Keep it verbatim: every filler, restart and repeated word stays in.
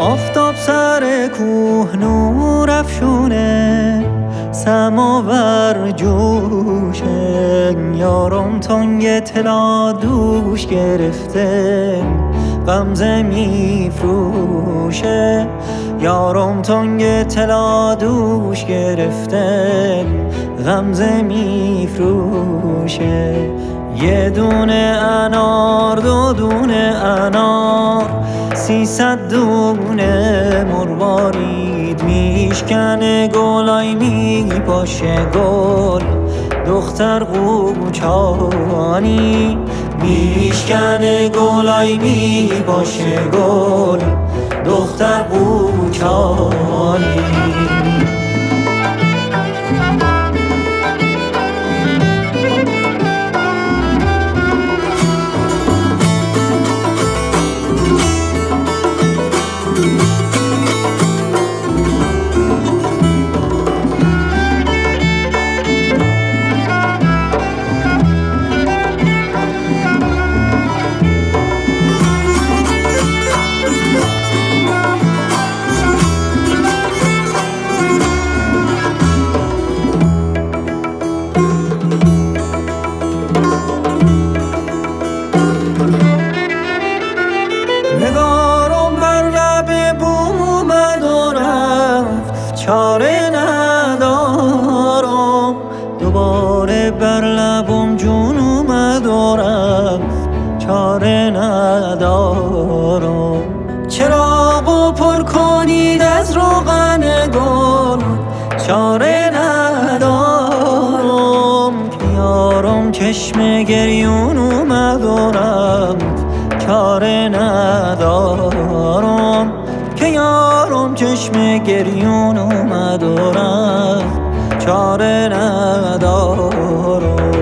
آفتاب سر کوه نور افشونه، سماور جوشه، یارم تنگ طلا دوش گرفته، غمزه میفروشه. یارم تنگ طلا دوش گرفته، غمزه میفروشه. یه دونه انار، دو دونه انار، سیصد دونه مروارید. میشکنه گلای میپاشه گل، دختر قوچانی. میشکنه گلای میپاشه گل، دختر قوچانی. نگارم بر لب بوم اومد و رفت، چاره ندارم. دوباره بر لبم جون اومد و رفت، چاره ندارم. چراغو پر کنید از روغن گل، چاره ندارم. که یارم چشم گریون اومد و رفت، چاره ندارم. که یارم چشم گریون اومد و رفت، چاره ندارم.